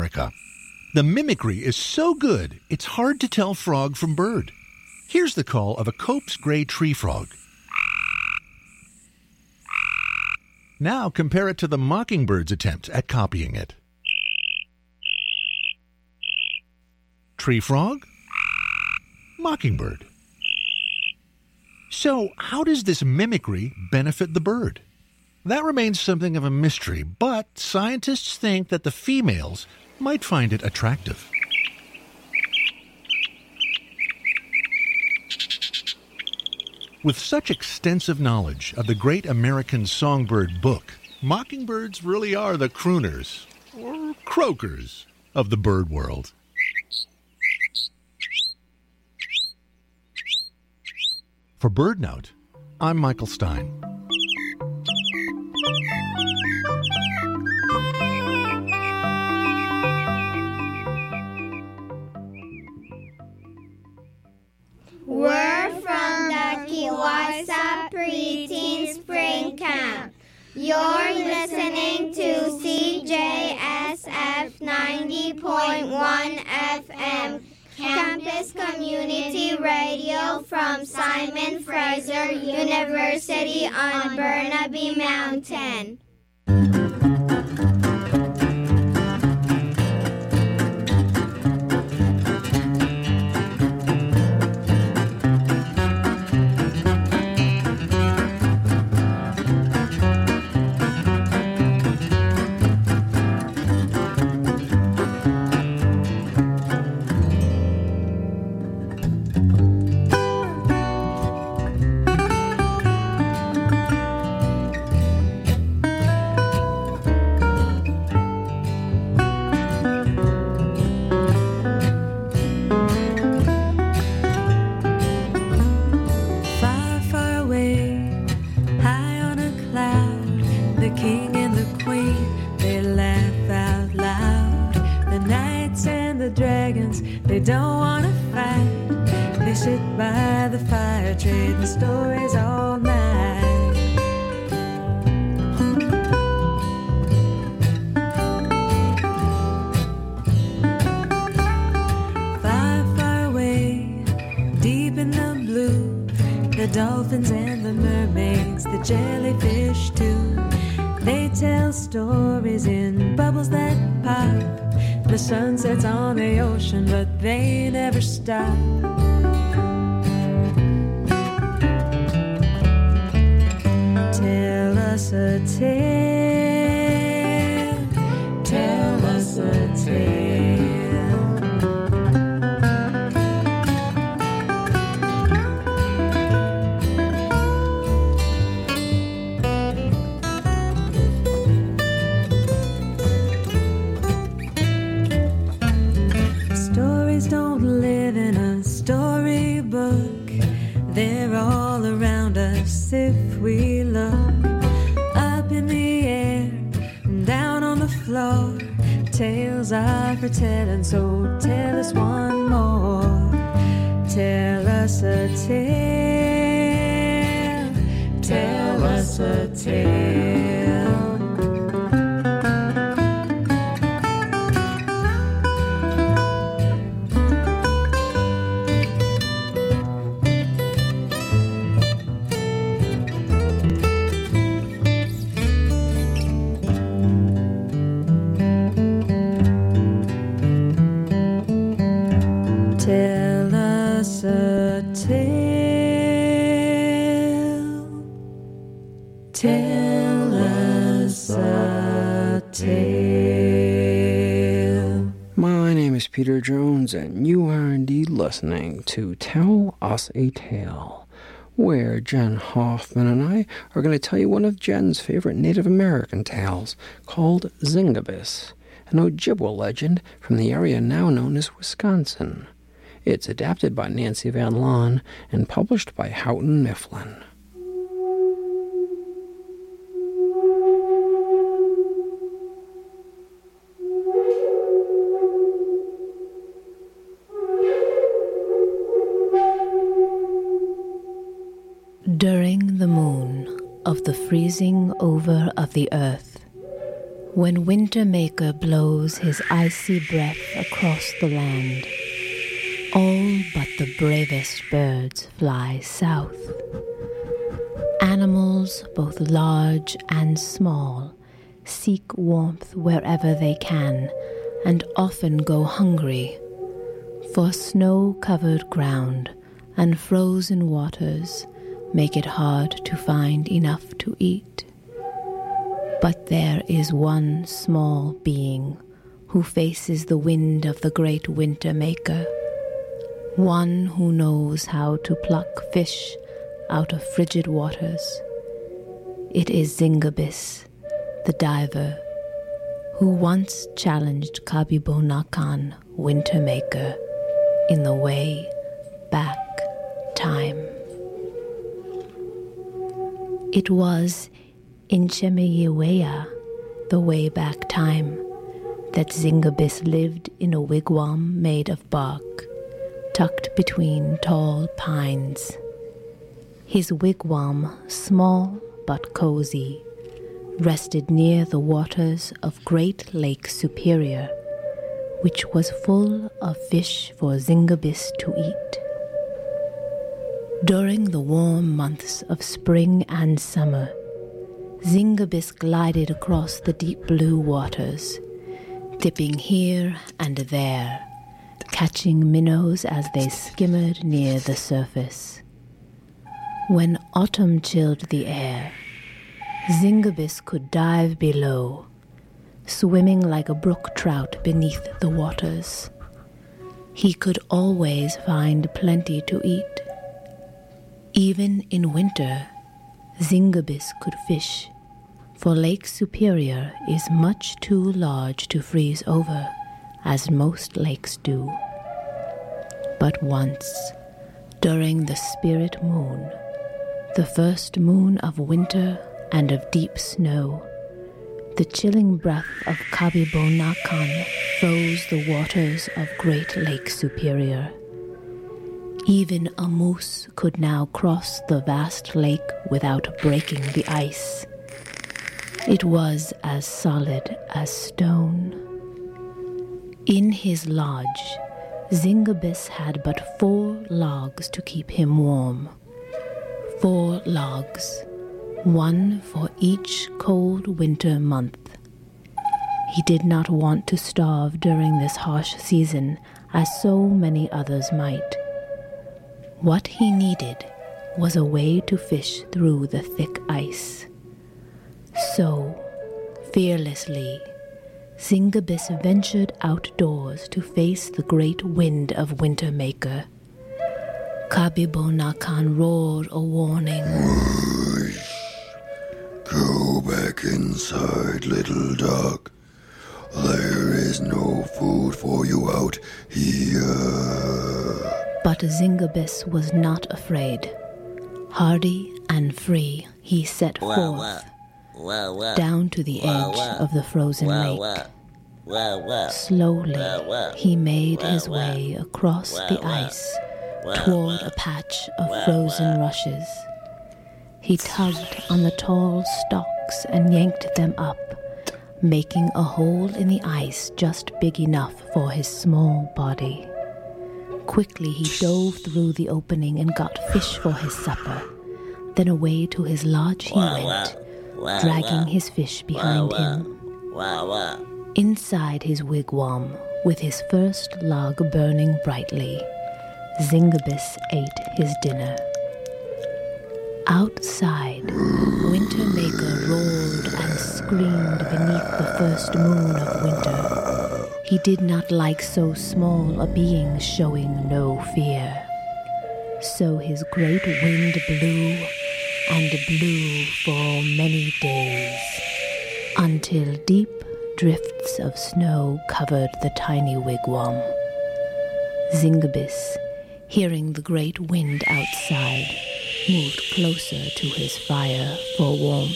America. The mimicry is so good, it's hard to tell frog from bird. Here's the call of a Cope's gray tree frog. Now compare it to the mockingbird's attempt at copying it. Tree frog, mockingbird. So, how does this mimicry benefit the bird? That remains something of a mystery, but scientists think that the females might find it attractive. With such extensive knowledge of the great American songbird book, mockingbirds really are the crooners, or croakers, of the bird world. For BirdNote, I'm Michael Stein. We're from the Kiwasa Preteen Spring Camp. You're listening to CJSF 90.1 FM, Campus Community Radio from Simon Fraser University on Burnaby Mountain. They don't want to fight. They sit by the fire, trading stories all night. Far, far away, deep in the blue, the dolphins and the mermaids, the jellyfish too. They tell stories in bubbles that pop. The sun sets on the ocean, but they never stop. Tell us a tale. Tell us a tale. They're all around us if we look. Up in the air and down on the floor. Tales are for telling, so tell us one more. Tell us a tale. Tell us a tale. Tell us a tale. Tell us a tale. My name is Peter Jones, and you are indeed listening to Tell Us a Tale, where Jen Hoffman and I are going to tell you one of Jen's favorite Native American tales called Zingibis, an Ojibwa legend from the area now known as Wisconsin. It's adapted by Nancy Van Lawn and published by Houghton Mifflin. During the moon of the freezing over of the earth, When Winter Maker blows his icy breath across the land, all but the bravest birds fly south. Animals, both large and small, seek warmth wherever they can, and often go hungry, for snow-covered ground and frozen waters make it hard to find enough to eat. But there is one small being who faces the wind of the great Winter Maker, one who knows how to pluck fish out of frigid waters. It is Zingibis, the diver, who once challenged Kabibona-Khan, Winter Maker, in the way back time. It was in Chemeyewea, the way back time, that Zingibis lived in a wigwam made of bark, tucked between tall pines. His wigwam, small but cozy, rested near the waters of Great Lake Superior, which was full of fish for Zingibis to eat. During the warm months of spring and summer, Zingibis glided across the deep blue waters, dipping here and there, catching minnows as they skimmered near the surface. When autumn chilled the air, Zingibis could dive below, swimming like a brook trout beneath the waters. He could always find plenty to eat. Even in winter, Zingibis could fish, for Lake Superior is much too large to freeze over, as most lakes do. But once, during the spirit moon, the first moon of winter and of deep snow, the chilling breath of Kabibona-Khan froze the waters of Great Lake Superior. Even a moose could now cross the vast lake without breaking the ice. It was as solid as stone. In his lodge, Zingibis had but 4 logs to keep him warm. 4 logs, one for each cold winter month. He did not want to starve during this harsh season, as so many others might. What he needed was a way to fish through the thick ice. So, fearlessly, Zingibis ventured outdoors to face the great wind of Winter Maker. Kabibona-Khan roared a warning. Go back inside, little duck. There is no food for you out here. But Zingibis was not afraid. Hardy and free, he set forth, down to the edge of the frozen lake. Slowly, he made his way across the ice toward a patch of frozen rushes. He tugged on the tall stalks and yanked them up, making a hole in the ice just big enough for his small body. Quickly he dove through the opening and got fish for his supper. Then away to his lodge he went, dragging his fish behind him. Inside his wigwam, with his first log burning brightly, Zingibis ate his dinner. Outside, Winter Maker roared and screamed beneath the first moon of winter. He did not like so small a being showing no fear. So his great wind blew and blew for many days, until deep drifts of snow covered the tiny wigwam. Zingibis, hearing the great wind outside, moved closer to his fire for warmth.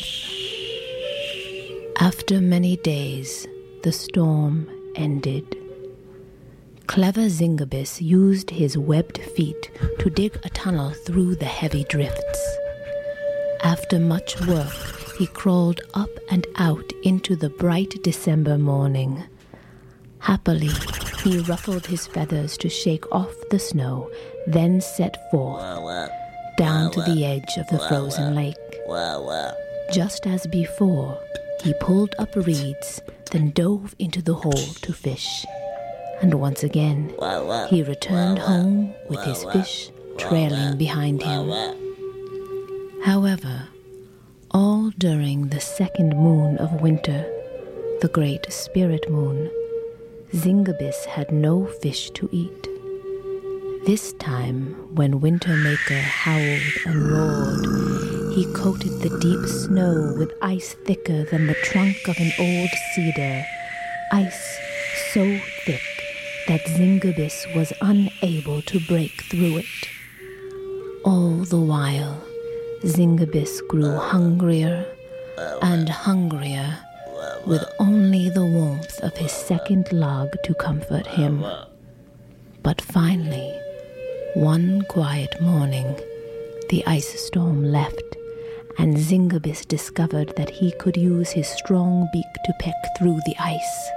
After many days, the storm ended. Clever Zingibis used his webbed feet to dig a tunnel through the heavy drifts. After much work, he crawled up and out into the bright December morning. Happily, he ruffled his feathers to shake off the snow, then set forth down to the edge of the frozen lake. Just as before, he pulled up reeds, then dove into the hole to fish. And once again, he returned home with his fish trailing behind him. However, all during the second moon of winter, the great spirit moon, Zingabis had no fish to eat. This time, when Wintermaker howled and roared, he coated the deep snow with ice thicker than the trunk of an old cedar, ice so thick that Zingabis was unable to break through it. All the while, Zingabis grew hungrier and hungrier, with only the warmth of his second log to comfort him. But finally, one quiet morning, the ice storm left, and Zingabis discovered that he could use his strong beak to peck through the ice.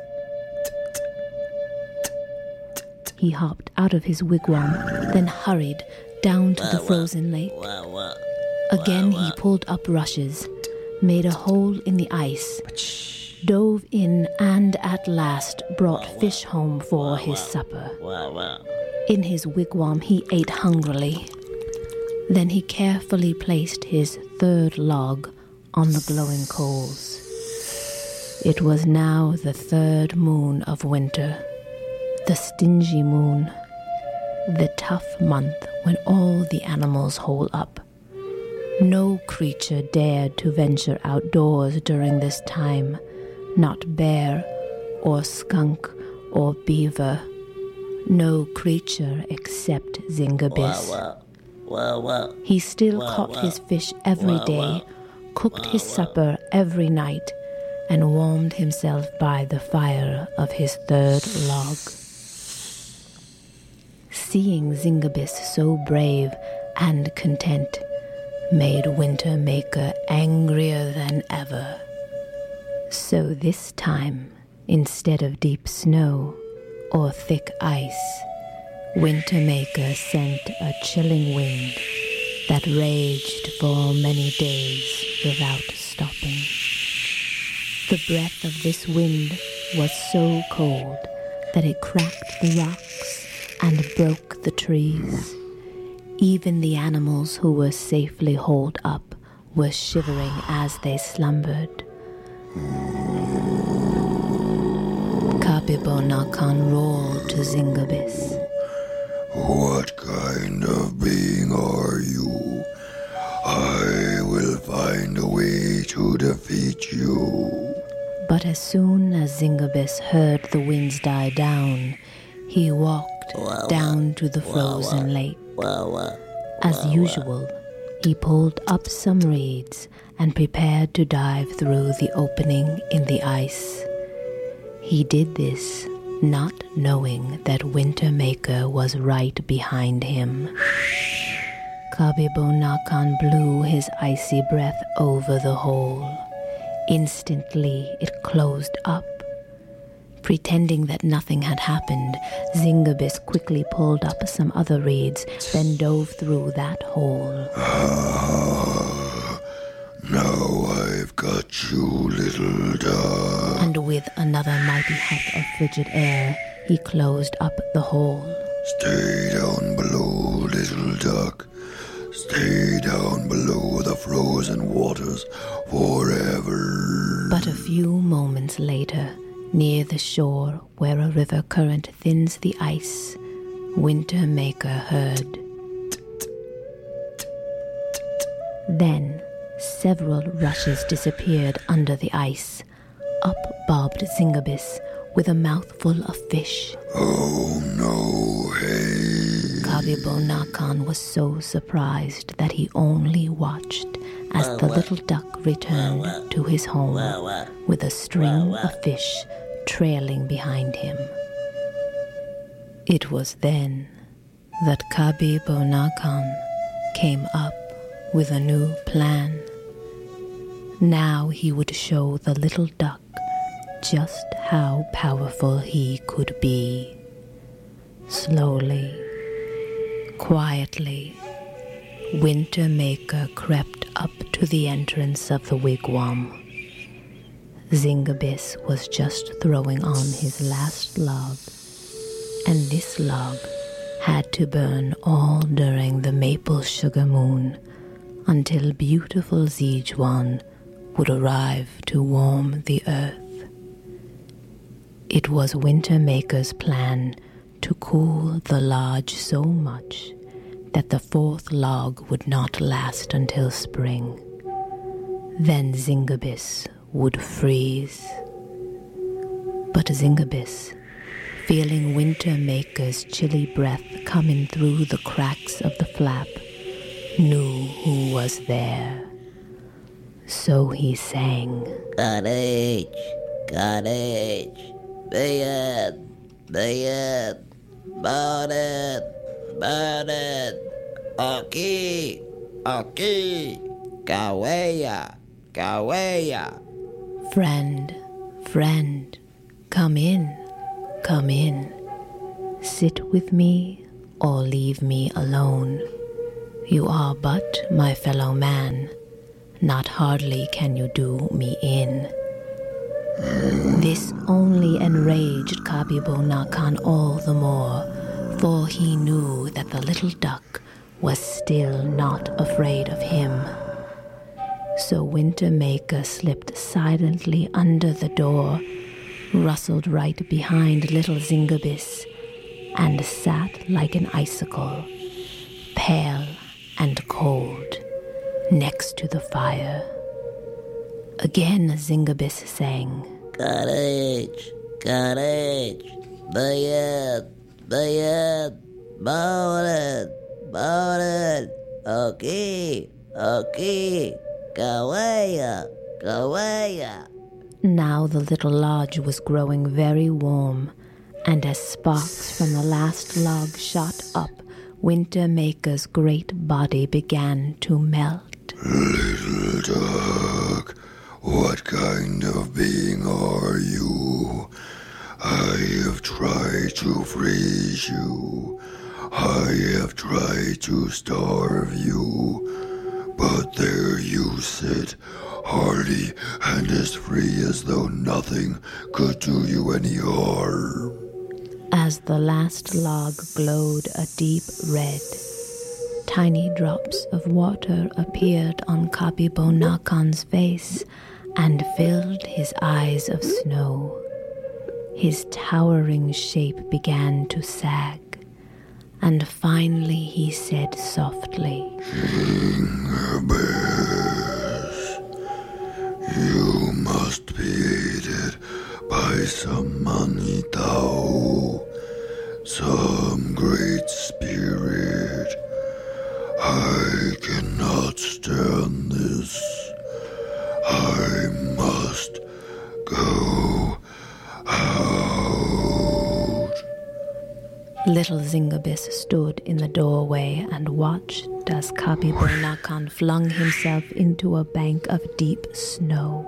He hopped out of his wigwam, then hurried down to the frozen lake. Again he pulled up rushes, made a hole in the ice, dove in, and at last brought fish home for his supper. In his wigwam he ate hungrily. Then he carefully placed his third log on the glowing coals. It was now the third moon of winter, the stingy moon, the tough month when all the animals hole up. No creature dared to venture outdoors during this time, not bear or skunk or beaver. No creature except Zingabis. He still caught his fish every day, cooked his supper every night, and warmed himself by the fire of his third log. Seeing Zingabis so brave and content made Wintermaker angrier than ever. So this time, instead of deep snow or thick ice, Wintermaker sent a chilling wind that raged for many days without stopping. The breath of this wind was so cold that it cracked the rocks and broke the trees. Even the animals who were safely holed up were shivering as they slumbered. Kabibonakon roared to Zingabis. What kind of being are you? I will find a way to defeat you. But as soon as Zingabis heard the winds die down, he walked down to the frozen lake. As usual, he pulled up some reeds and prepared to dive through the opening in the ice. He did this not knowing that Wintermaker was right behind him. Kabibonakon blew his icy breath over the hole. Instantly it closed up. Pretending that nothing had happened, Zingabis quickly pulled up some other reeds, then dove through that hole. Now I've got you, little duck. And with another mighty huff of frigid air, he closed up the hole. Stay down below, little duck. Stay down below the frozen waters forever. But a few moments later, near the shore where a river current thins the ice, Wintermaker heard. Then several rushes disappeared under the ice. Up bobbed Zingabis with a mouthful of fish. Oh no, hey. Kabibonakon was so surprised that he only watched as the little duck returned to his home with a string of fish trailing behind him. It was then that Kabibonakon came up with a new plan. Now he would show the little duck just how powerful he could be. Slowly, quietly, Wintermaker crept up to the entrance of the wigwam. Zingabis was just throwing on his last log, and this log had to burn all during the maple sugar moon until beautiful Zhejuan would arrive to warm the earth. It was Wintermaker's plan to cool the lodge so much that the fourth log would not last until spring. Then Zingabis would freeze. But Zingabis, feeling Wintermaker's chilly breath coming through the cracks of the flap, knew who was there. So he sang, Courage, courage, burn, burn, burn it, burn it. Okay, okay, Kaweya, Kaweya. Friend, friend, come in, come in. Sit with me or leave me alone. You are but my fellow man. Not hardly can you do me in. This only enraged Kabibonakon all the more, for he knew that the little duck was still not afraid of him. So Wintermaker slipped silently under the door, rustled right behind little Zingabis, and sat like an icicle, pale and cold, next to the fire. Again Zingabis sang, Courage, courage, burn, burn, burn, burn. Okay, okay, Kaweya, Kaweya. Now the little lodge was growing very warm, and as sparks from the last log shot up, Wintermaker's great body began to melt. Little duck, what kind of being are you? I have tried to freeze you. I have tried to starve you. But there you sit, hardy and as free as though nothing could do you any harm. As the last log glowed a deep red, tiny drops of water appeared on Kabibonakon's face and filled his eyes of snow. His towering shape began to sag, and finally he said softly, Zingabis, you must be aided by some Manitao, some great spirit. I cannot stand this. I must go out. Little Zingabis stood in the doorway and watched as Kabibonakon flung himself into a bank of deep snow.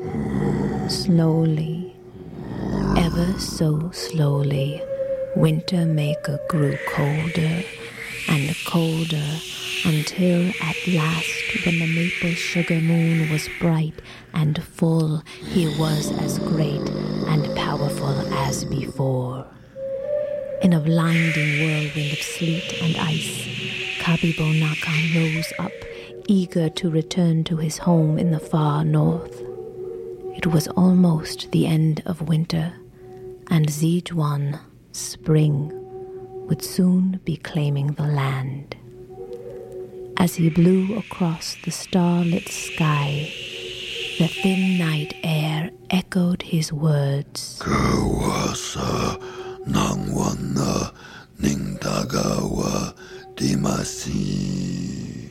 Slowly, ever so slowly, Wintermaker grew colder and colder until at last, when the maple sugar moon was bright and full, he was as great and powerful as before. In a blinding whirlwind of sleet and ice, Kabibonakon rose up, eager to return to his home in the far north. It was almost the end of winter, and Zhejuan, spring, would soon be claiming the land. As he blew across the starlit sky, the thin night air echoed his words. Kawasa Nangwana Ningtagawa Dimasi.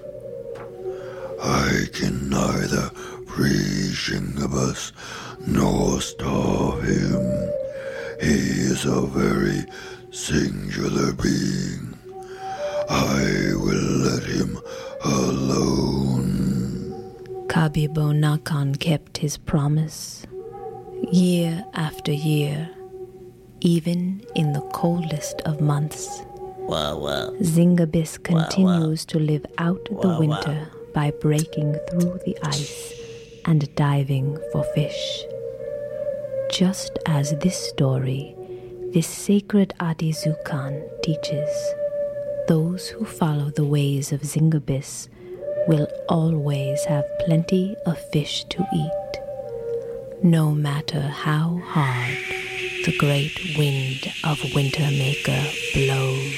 I can neither free Zingabis nor starve him. He is a very singular being. I will let him alone. Kabibo Nakan kept his promise. Year after year, even in the coldest of months, Zingabis continues to live out the winter by breaking through the ice and diving for fish. Just as this story, this sacred Adizukan teaches, those who follow the ways of Zingabis will always have plenty of fish to eat, no matter how hard the great wind of Wintermaker blows.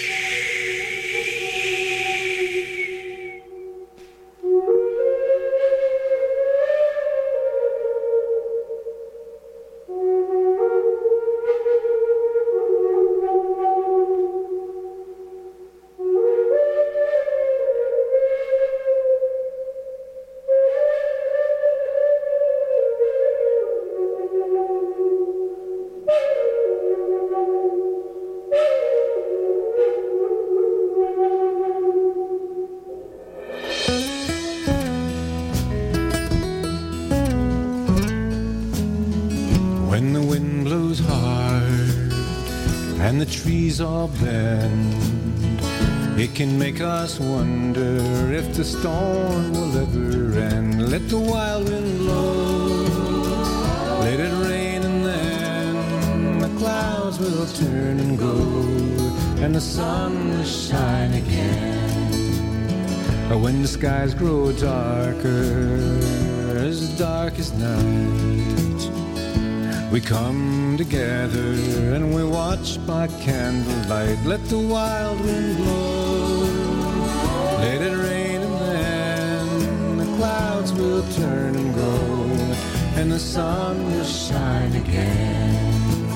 When the wind blows hard and the trees all bend, it can make us wonder if the storm will ever end. Let the wild wind blow, let it rain, and then the clouds will turn and go, and the sun will shine again. When the skies grow darker, as dark as night, we come together and we watch by candlelight. Let the wild wind blow, let it rain, and then the clouds will turn and go, and the sun will shine again.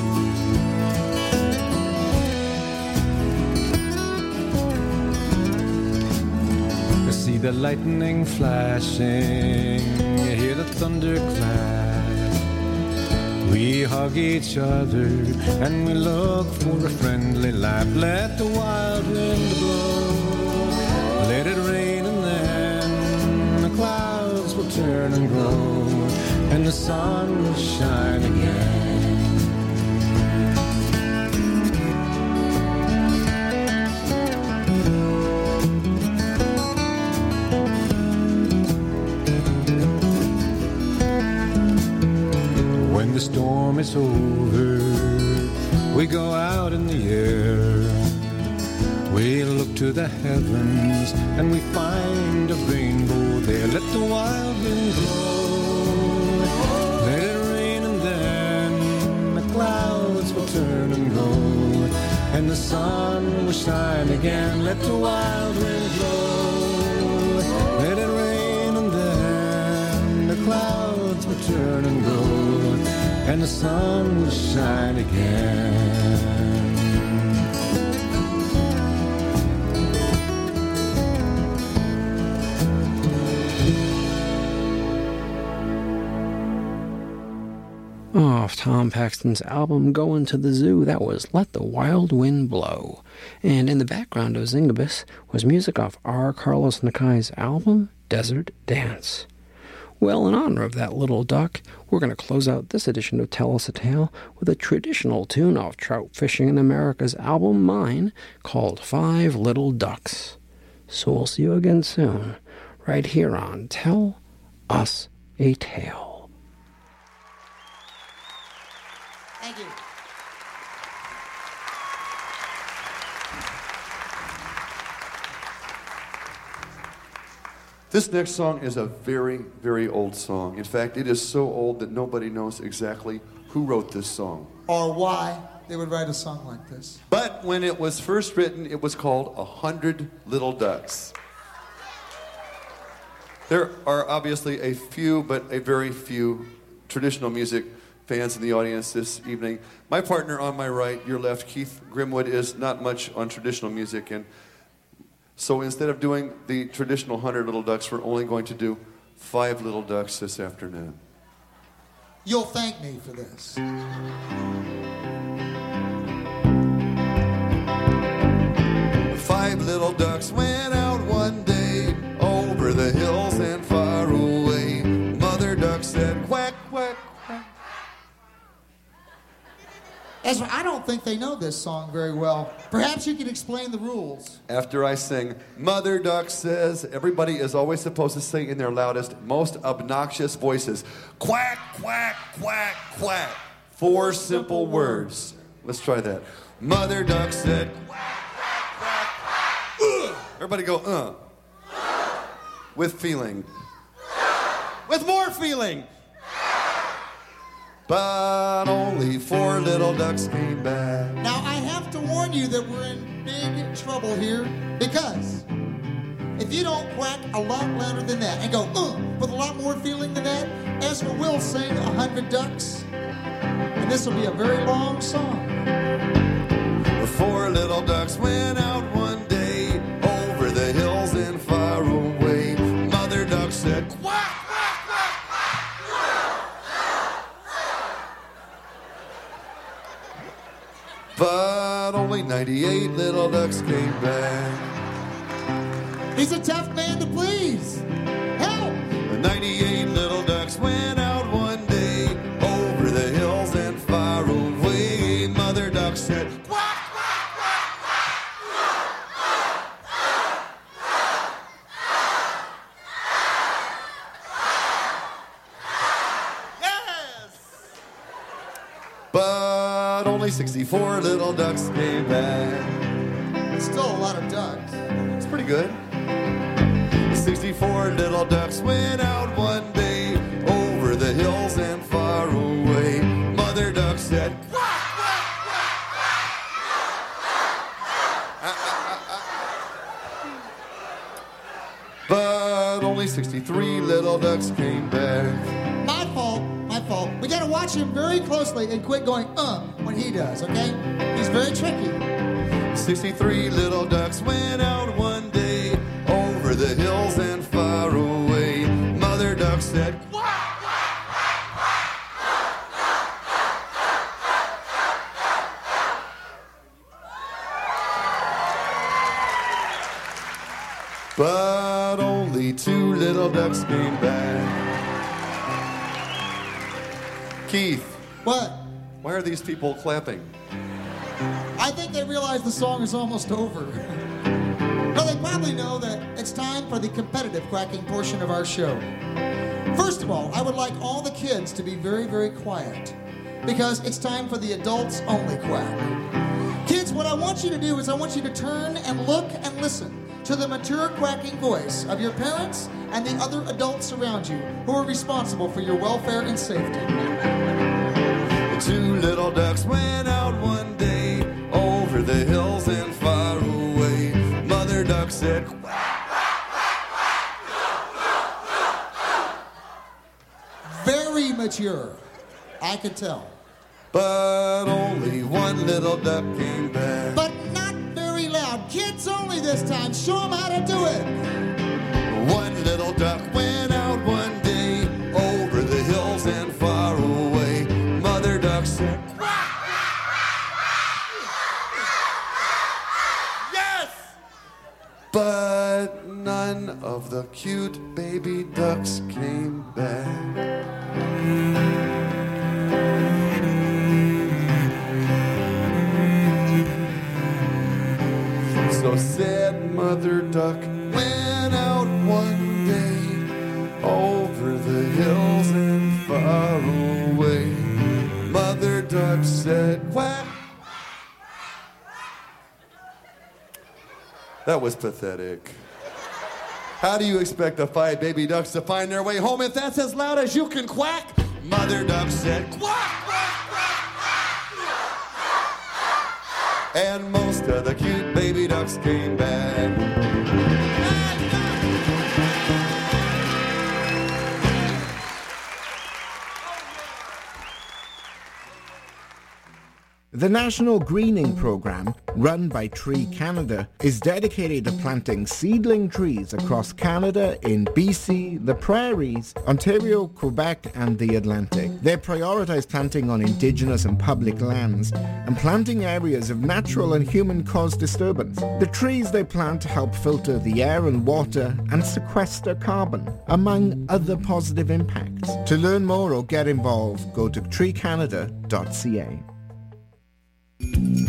You see the lightning flashing, you hear the thunder clap. We hug each other and we look for a friendly laugh. Let the wild wind blow, let it rain, and then the clouds will turn and grow, and the sun will shine again. When the storm is over, we go out in the air. We look to the heavens and we find a rainbow there. Let the wild wind blow, let it rain, and then the clouds will turn and go, and the sun will shine again. Let the wild wind blow, let it rain, and then the clouds will turn and go, and the sun will shine again. Off Tom Paxton's album Going to the Zoo, that was Let the Wild Wind Blow. And in the background of Zingabis was music off R. Carlos Nakai's album Desert Dance. Well, in honor of that little duck, we're going to close out this edition of Tell Us a Tale with a traditional tune off Trout Fishing in America's album Mine called 5 Little Ducks. So we'll see you again soon, right here on Tell Us a Tale. Thank you. This next song is a very, very old song. In fact, it is so old that nobody knows exactly who wrote this song. Or why they would write a song like this. But when it was first written, it was called 100 Little Ducks. There are obviously a few, but a very few, traditional music fans in the audience this evening. My partner on my right, your left, Keith Grimwood, is not much on traditional music, and so instead of doing the traditional 100 Little Ducks, we're only going to do 5 Little Ducks this afternoon. You'll thank me for this. 5 little ducks went out one day over the hills and far away. I don't think they know this song very well. Perhaps you could explain the rules. After I sing, Mother Duck says, everybody is always supposed to sing in their loudest, most obnoxious voices. Quack, quack, quack, quack. 4 simple words. Let's try that. Mother Duck said, quack, quack, quack, quack. Everybody go, with feeling. With more feeling. But only 4 little ducks came back. Now, I have to warn you that we're in big trouble here, because if you don't quack a lot louder than that and go, with a lot more feeling than that, Ezra will sing 100 ducks, and this will be a very long song. 4 little ducks went out one day over the hills and far away. Mother Duck said, quack! But only 98 little ducks came back. He's a tough man to please. Help! The 98 little ducks went out one day over the hills and far away. Mother Duck said, quack, quack, quack, quack. Yes! But only 64 little ducks came back. It's still a lot of ducks. It's pretty good. 64 little ducks went out one day over the hills and far away. Mother Duck said, quack, quack, quack. But only 63 little ducks came back. My fault. We gotta watch him very closely and quit going, when he does, okay? He's very tricky. 63 little ducks went out one day over the hills and far away. Mother Duck said, quack, quack, quack, quack. But only 2 little ducks came back. Keith. What? Why are these people clapping? I think they realize the song is almost over. Well, they probably know that it's time for the competitive quacking portion of our show. First of all, I would like all the kids to be very, very quiet, because it's time for the adults only quack. Kids, what I want you to do is I want you to turn and look and listen to the mature quacking voice of your parents and the other adults around you who are responsible for your welfare and safety. 2 little ducks went out one day over the hills and far away. Mother Duck said, quack, quack, quack, quack. Very mature, I could tell. But only 1 little duck came back. But not very loud. Kids only this time. Show them how to do it. 1 little duck went out one day over the hills and far away. Mother Duck said, quack, yes! But none of the cute baby ducks came back. So said Mother Duck went out one day over the hills and far away. Mother Duck said, quack. That was pathetic. How do you expect the 5 baby ducks to find their way home if that's as loud as you can quack? Mother Duck said, quack, quack, quack, quack. And most of the cute baby ducks came back. The National Greening Program, run by Tree Canada, is dedicated to planting seedling trees across Canada in BC, the Prairies, Ontario, Quebec and the Atlantic. They prioritise planting on Indigenous and public lands and planting areas of natural and human-caused disturbance. The trees they plant help filter the air and water and sequester carbon, among other positive impacts. To learn more or get involved, go to treecanada.ca.